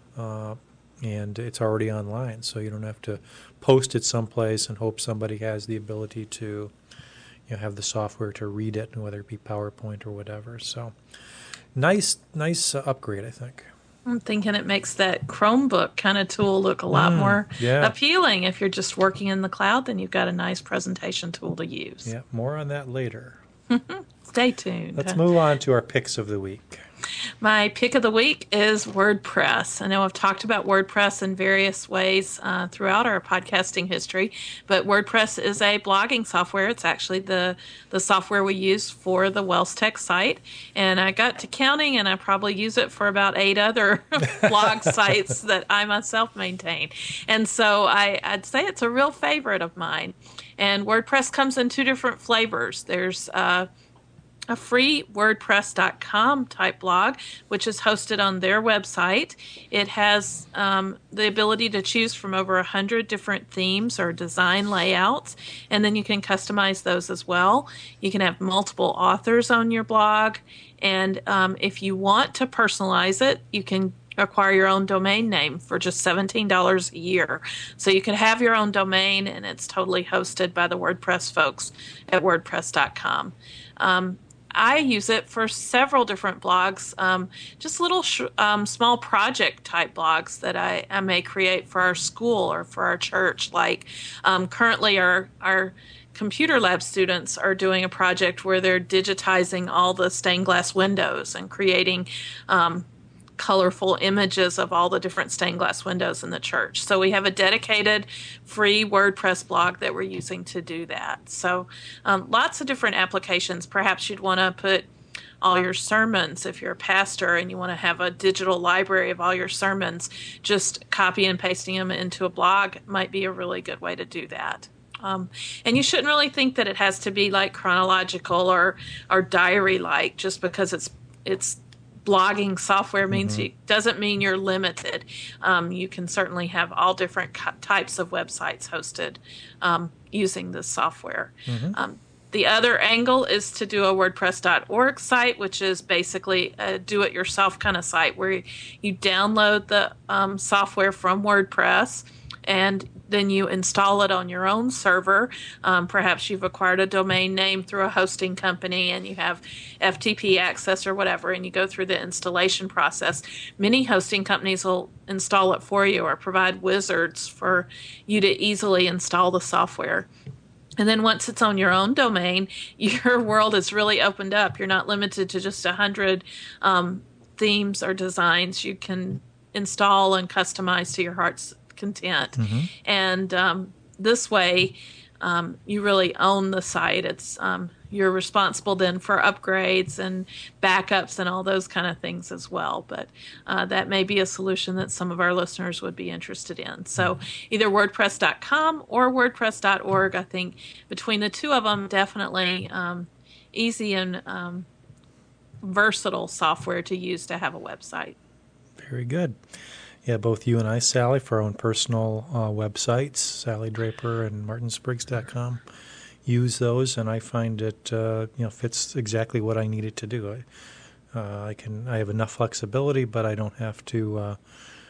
and it's already online, so you don't have to post it someplace and hope somebody has the ability to have the software to read it, whether it be PowerPoint or whatever. So nice upgrade, I think. I'm thinking it makes that Chromebook kind of tool look a lot more appealing. If you're just working in the cloud, then you've got a nice presentation tool to use. Yeah, more on that later. Stay tuned. Let's move on to our picks of the week. My pick of the week is WordPress. I know I've talked about WordPress in various ways throughout our podcasting history, but WordPress is a blogging software. It's actually the software we use for the Wells Tech site. And I got to counting, and I probably use it for about 8 other blog sites that I myself maintain. And so I'd say it's a real favorite of mine. And WordPress comes in 2 different flavors. There's a free WordPress.com type blog, which is hosted on their website. It has the ability to choose from over 100 different themes or design layouts, and then you can customize those as well. You can have multiple authors on your blog, and if you want to personalize it, you can acquire your own domain name for just $17 a year. So you can have your own domain, and it's totally hosted by the WordPress folks at WordPress.com. I use it for several different blogs, just little small project type blogs that I may create for our school or for our church. Like currently our computer lab students are doing a project where they're digitizing all the stained glass windows and creating colorful images of all the different stained glass windows in the church. So we have a dedicated free WordPress blog that we're using to do that. So lots of different applications. Perhaps you'd want to put all your sermons. If you're a pastor and you want to have a digital library of all your sermons, just copy and pasting them into a blog might be a really good way to do that. And you shouldn't really think that it has to be like chronological or diary-like just because it's blogging software means doesn't mean you're limited. You can certainly have all different types of websites hosted using this software. The other angle is to do a WordPress.org site, which is basically a do-it-yourself kind of site where you download the software from WordPress and then you install it on your own server. Perhaps you've acquired a domain name through a hosting company and you have FTP access or whatever, and you go through the installation process. Many hosting companies will install it for you or provide wizards for you to easily install the software. And then once it's on your own domain, your world is really opened up. You're not limited to just 100 themes or designs. You can install and customize to your heart's content. And this way, you really own the site. It's you're responsible then for upgrades and backups and all those kind of things as well. But that may be a solution that some of our listeners would be interested in. So either WordPress.com or WordPress.org, I think between the two of them, definitely easy and versatile software to use to have a website. Very good. Yeah, both you and I, Sally, for our own personal websites, Sally Draper and MartinSpriggs.com, use those, and I find it fits exactly what I need it to do. I have enough flexibility, but I don't have to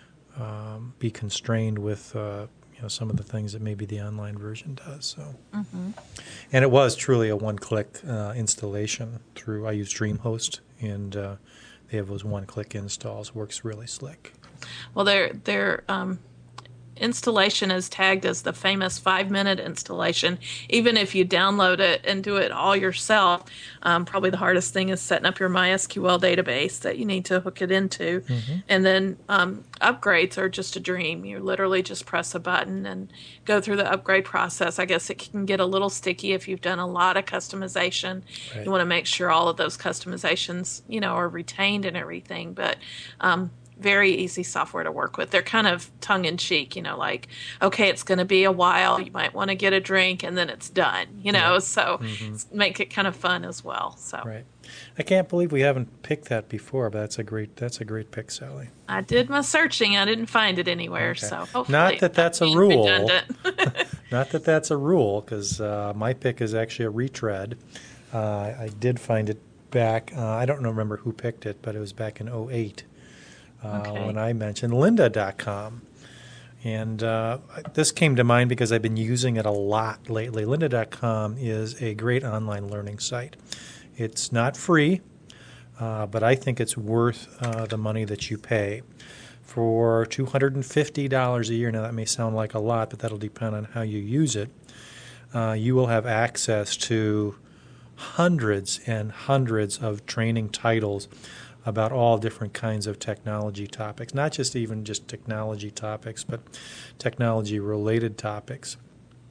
be constrained with some of the things that maybe the online version does. So, and it was truly a one-click installation through. I use DreamHost, and they have those one-click installs. Works really slick. Well, their installation is tagged as the famous 5-minute installation. Even if you download it and do it all yourself, probably the hardest thing is setting up your MySQL database that you need to hook it into. And then upgrades are just a dream. You literally just press a button and go through the upgrade process. I guess it can get a little sticky if you've done a lot of customization. Right. You want to make sure all of those customizations, are retained and everything. But very easy software to work with. They're kind of tongue-in-cheek, like, okay, it's going to be a while. You might want to get a drink, and then it's done, so make it kind of fun as well. So right. I can't believe we haven't picked that before, but that's a great pick, Sally. I did my searching. I didn't find it anywhere, so hopefully not that that's a rule. Not that that's a rule, because my pick is actually a retread. I did find it back. I don't remember who picked it, but it was back in 2008. When I mentioned lynda.com. And this came to mind because I've been using it a lot lately. Lynda.com is a great online learning site. It's not free, but I think it's worth the money that you pay. For $250 a year, now that may sound like a lot, but that'll depend on how you use it, you will have access to hundreds and hundreds of training titles about all different kinds of technology topics, not just technology topics, but technology-related topics.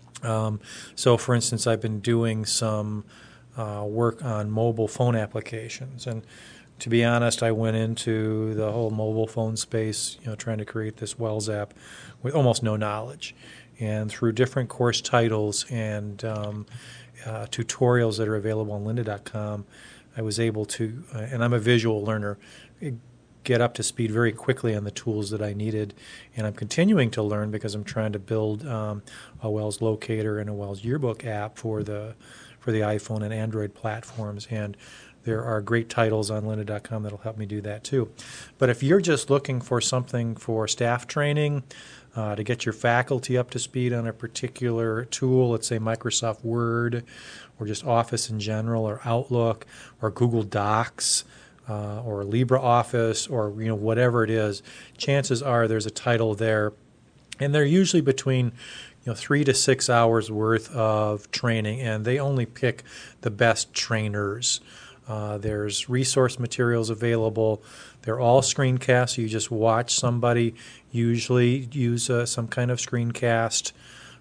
So, for instance, I've been doing some work on mobile phone applications, and to be honest, I went into the whole mobile phone space, trying to create this Wells app with almost no knowledge. And through different course titles and tutorials that are available on lynda.com, I was able to, and I'm a visual learner, get up to speed very quickly on the tools that I needed. And I'm continuing to learn because I'm trying to build a Wells Locator and a Wells Yearbook app for the iPhone and Android platforms. And there are great titles on lynda.com that'll help me do that too. But if you're just looking for something for staff training, to get your faculty up to speed on a particular tool, let's say Microsoft Word, or just Office in general, or Outlook, or Google Docs, or LibreOffice, or whatever it is, chances are there's a title there, and they're usually between 3 to 6 hours worth of training, and they only pick the best trainers. There's resource materials available. They're all screencasts. So you just watch somebody usually use some kind of screencast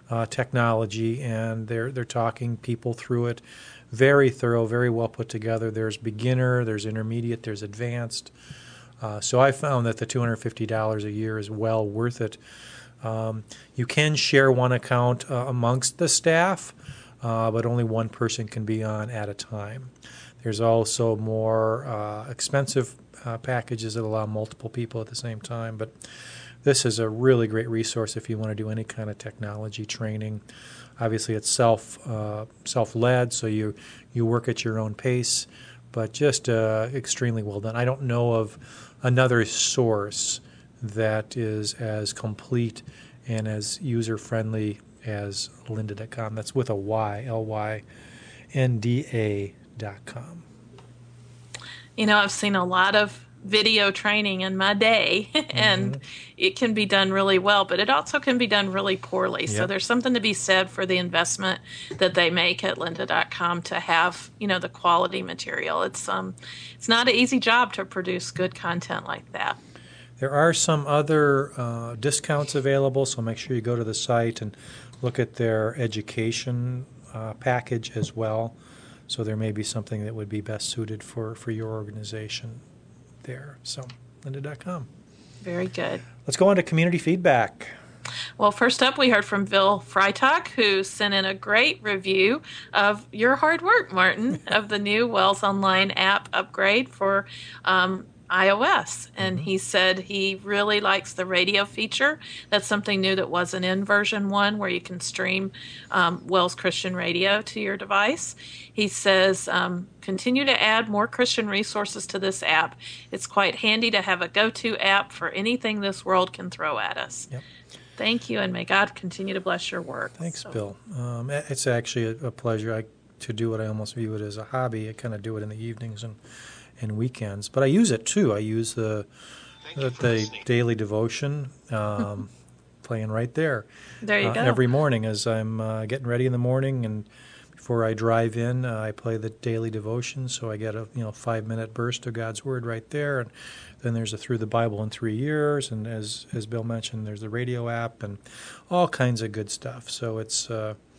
technology, and they're talking people through it. Very thorough, very well put together. There's beginner, there's intermediate, there's advanced. So I found that the $250 a year is well worth it. You can share one account amongst the staff, but only one person can be on at a time. There's also more expensive packages that allow multiple people at the same time, but this is a really great resource if you want to do any kind of technology training. Obviously, it's self-led, so you work at your own pace, but just extremely well done. I don't know of another source that is as complete and as user-friendly as lynda.com. That's with a Y, lynda.com. I've seen a lot of video training in my day, and it can be done really well, but it also can be done really poorly. Yep. So there's something to be said for the investment that they make at lynda.com to have, the quality material. It's not an easy job to produce good content like that. There are some other discounts available, so make sure you go to the site and look at their education package as well. So there may be something that would be best suited for your organization there. So, lynda.com. Very good. Let's go on to community feedback. Well, first up, we heard from Bill Freitag, who sent in a great review of your hard work, Martin, of the new Wells Online app upgrade for iOS. And he said he really likes the radio feature. That's something new that wasn't in version 1, where you can stream Wells Christian Radio to your device. He says, continue to add more Christian resources to this app. It's quite handy to have a go-to app for anything this world can throw at us. Yep. Thank you, and may God continue to bless your work. Thanks, Bill. It's actually a pleasure to do it. I almost view it as a hobby. I kind of do it in the evenings and weekends, but I use it too. I use the daily devotion playing right there. There you go. Every morning as I'm getting ready in the morning, and before I drive in, I play the daily devotion, so I get a 5-minute burst of God's Word right there. And then there's a Through the Bible in 3 Years, and as Bill mentioned, there's the radio app and all kinds of good stuff. So it's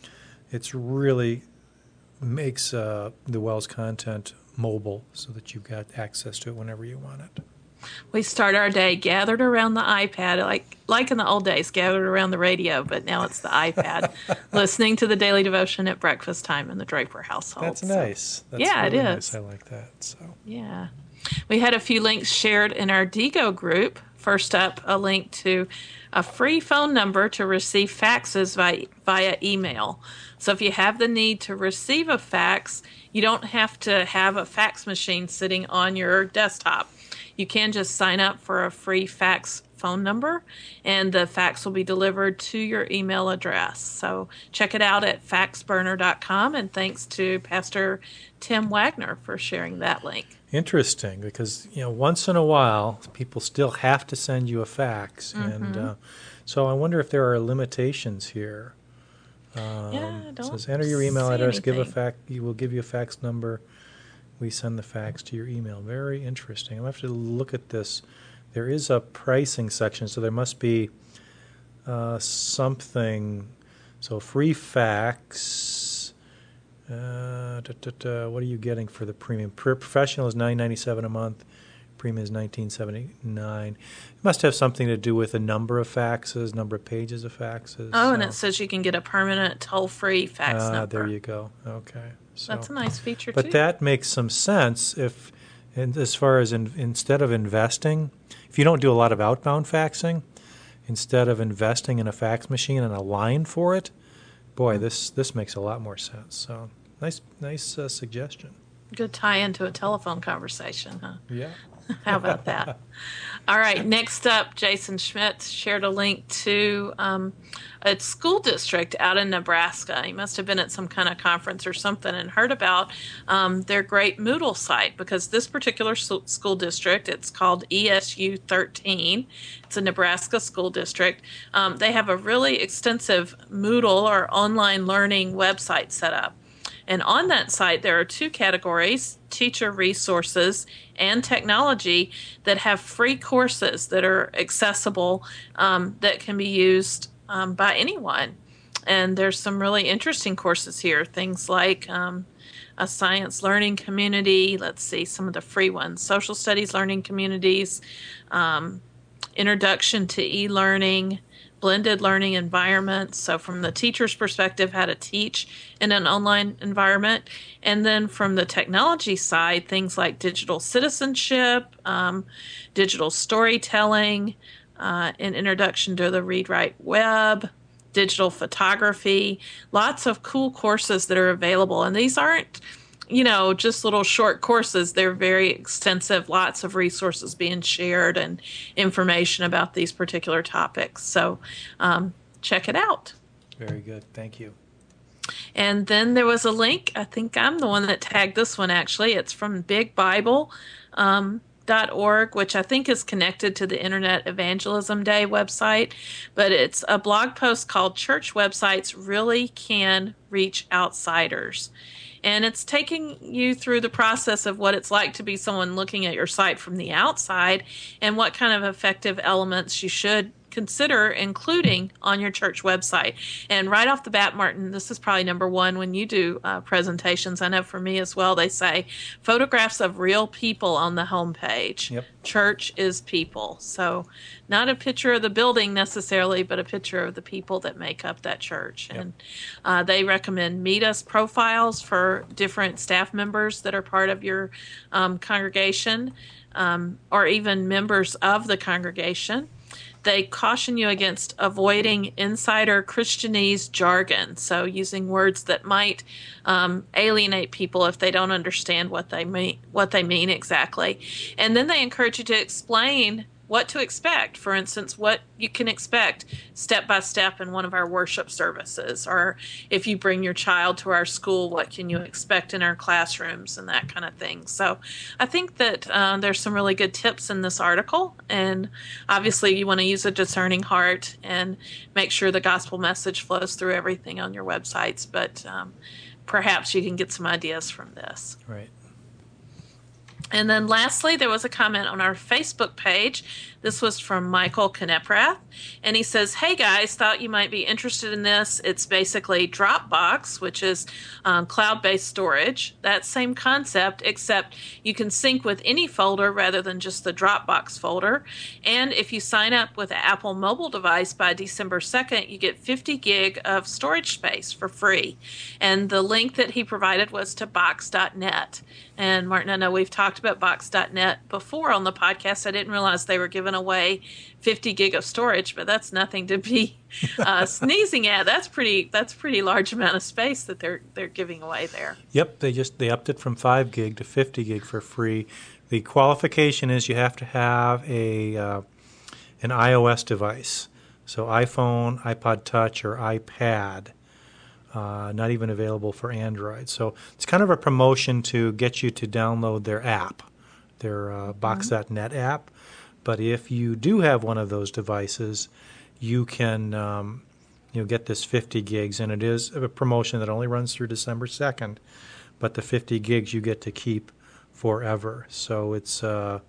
really makes the Wells content mobile so that you've got access to it whenever you want it. We start our day gathered around the iPad, like in the old days, gathered around the radio, but now it's the iPad, listening to the daily devotion at breakfast time in the Draper household. That's nice. That's really it is. Nice. I like that. So yeah. We had a few links shared in our DIGO group. First up, a link to a free phone number to receive faxes via email. So if you have the need to receive a fax, you don't have to have a fax machine sitting on your desktop. You can just sign up for a free fax phone number, and the fax will be delivered to your email address. So check it out at faxburner.com, and thanks to Pastor Tim Wagner for sharing that link. Interesting, because once in a while people still have to send you a fax, and so I wonder if there are limitations here. I don't says enter your email address, anything. give a fax. You will give you a fax number. We send the fax to your email. Very interesting. I'll have to look at this. There is a pricing section, so there must be something. So free fax. What are you getting for the premium? Professional is $9.97 a month. Premium is $19.79. It must have something to do with the number of faxes, number of pages of faxes. Oh, and it says you can get a permanent toll-free fax number. There you go. Okay. So, that's a nice feature, but too. that makes some sense as far as instead of investing, if you don't do a lot of outbound faxing, instead of investing in a fax machine and a line for it, boy, this makes a lot more sense. So nice suggestion. Good tie into a telephone conversation, huh? Yeah. How about that? All right, next up, Jason Schmidt shared a link to a school district out in Nebraska. He must have been at some kind of conference or something and heard about their great Moodle site, because this particular school district, it's called ESU 13. It's a Nebraska school district. They have a really extensive Moodle or online learning website set up. And on that site, there are 2 categories, teacher resources and technology, that have free courses that are accessible, that can be used by anyone. And there's some really interesting courses here, things like a science learning community. Let's see some of the free ones: social studies learning communities, introduction to e-learning, blended learning environments. So from the teacher's perspective, how to teach in an online environment. And then from the technology side, things like digital citizenship, digital storytelling, an introduction to the Read Write Web, digital photography, lots of cool courses that are available. And these aren't, just little short courses. They're very extensive, lots of resources being shared and information about these particular topics. So check it out. Very good. Thank you. And then there was a link. I think I'm the one that tagged this one, actually. It's from BigBible.org, which I think is connected to the Internet Evangelism Day website. But it's a blog post called "Church Websites Really Can Reach Outsiders." And it's taking you through the process of what it's like to be someone looking at your site from the outside and what kind of effective elements you should consider including on your church website. And right off the bat, Martin, this is probably number one when you do presentations. I know for me as well, they say photographs of real people on the homepage. Yep. Church is people. So not a picture of the building necessarily, but a picture of the people that make up that church. Yep. And they recommend Meet Us profiles for different staff members that are part of your congregation, or even members of the congregation. They caution you against avoiding insider Christianese jargon, so using words that might alienate people if they don't understand what they mean exactly. And then they encourage you to explain what to expect. For instance, what you can expect step by step in one of our worship services, or if you bring your child to our school, what can you expect in our classrooms and that kind of thing. So I think that there's some really good tips in this article, and obviously you want to use a discerning heart and make sure the gospel message flows through everything on your websites, but perhaps you can get some ideas from this. Right. And then lastly, there was a comment on our Facebook page. This was from Michael Kneprath, and he says, "Hey guys, thought you might be interested in this. It's basically Dropbox, which is cloud-based storage. That same concept, except you can sync with any folder rather than just the Dropbox folder. And if you sign up with an Apple mobile device by December 2nd, you get 50 gig of storage space for free." And the link that he provided was to Box.net. And Martin, I know we've talked about Box.net before on the podcast. I didn't realize they were giving away 50 gig of storage, but that's nothing to be sneezing at. That's pretty large amount of space that they're giving away there. Yep, they upped it from 5 gig to 50 gig for free. The qualification is you have to have an iOS device, so iPhone, iPod Touch, or iPad. Not even available for Android. So it's kind of a promotion to get you to download their app, their Box.net app. But if you do have one of those devices, you can get this 50 gigs, and it is a promotion that only runs through December 2nd. But the 50 gigs you get to keep forever. So it's it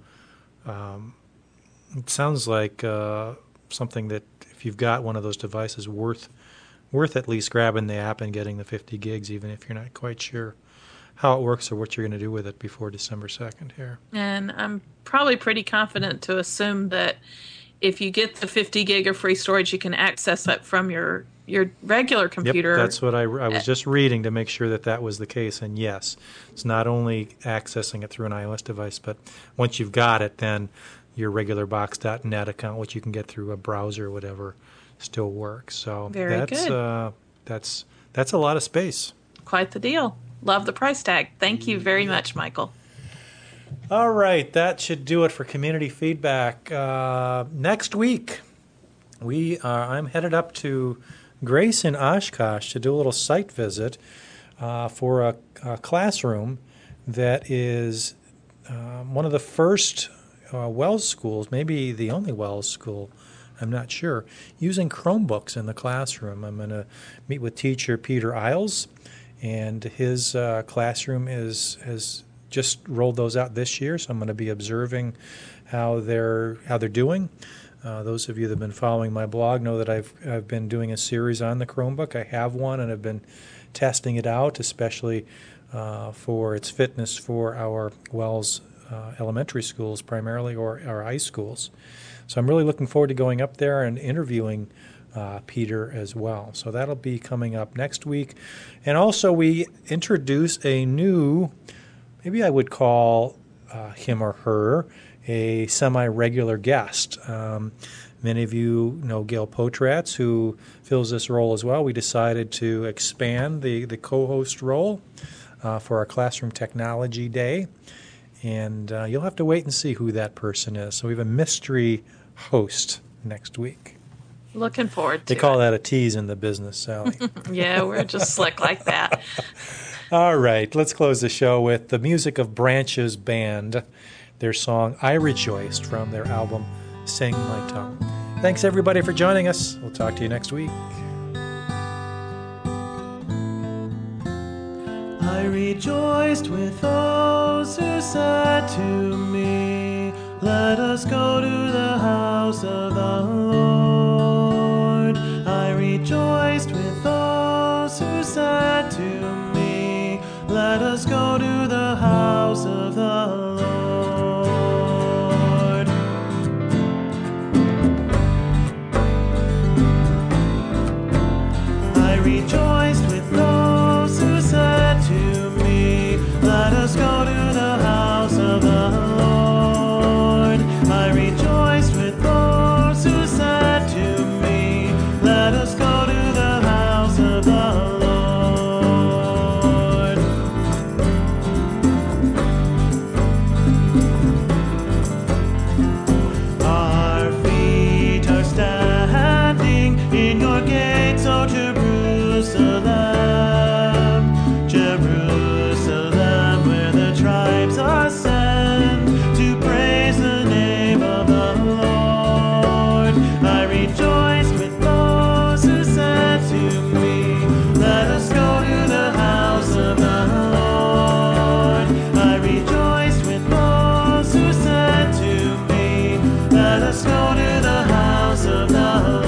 sounds like something that if you've got one of those devices, worth at least grabbing the app and getting the 50 gigs, even if you're not quite sure how it works or what you're going to do with it before December 2nd here. And I'm probably pretty confident to assume that if you get the 50 gig of free storage, you can access it from your regular computer. Yep, that's what I was just reading to make sure that was the case. And yes, it's not only accessing it through an iOS device, but once you've got it, then your regular Box.net account, which you can get through a browser or whatever, still works. So that's a lot of space. Quite the deal. Love the price tag. Thank you very much, Michael. All right, that should do it for community feedback. Next week, I'm headed up to Grace in Oshkosh to do a little site visit for a classroom that is one of the first WELS schools, maybe the only WELS school, I'm not sure, using Chromebooks in the classroom. I'm going to meet with teacher Peter Isles, and his classroom has just rolled those out this year, so I'm going to be observing how they're doing. Those of you that have been following my blog know that I've been doing a series on the Chromebook. I have one, and I've been testing it out, especially for its fitness for our WELS elementary schools primarily, or our high schools. So I'm really looking forward to going up there and interviewing Peter as well. So that'll be coming up next week. And also we introduce a new, maybe I would call him or her, a semi-regular guest. Many of you know Gail Potratz, who fills this role as well. We decided to expand the co-host role for our Classroom Technology Day. And you'll have to wait and see who that person is. So we have a mystery host next week. Looking forward to it. They call that a tease in the business, Sally. Yeah, we're just slick like that. All right, let's close the show with the music of Branches Band, their song I Rejoiced from their album Sing My Tongue. Thanks, everybody, for joining us. We'll talk to you next week. I rejoiced with those who said to me, let us go to the house of the Lord. I rejoiced with those who said to me, let us go to the house of the Lord. I rejoiced with those who said to me, let us go to the house of the Lord. I rejoiced with those who said to me, let us go to the house of the Lord. Our feet are standing in your gates, O Jerusalem, Jerusalem, where the tribes ascend to praise the name of the Lord. I rejoiced with those who said to me, let us go to the house of the Lord. I rejoiced with those who said to me, let us go to the house of the Lord.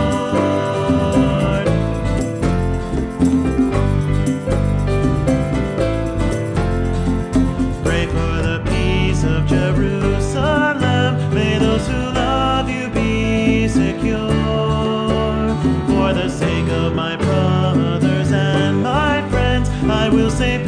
Pray for the peace of Jerusalem. May those who love you be secure. For the sake of my brothers and my friends, I will say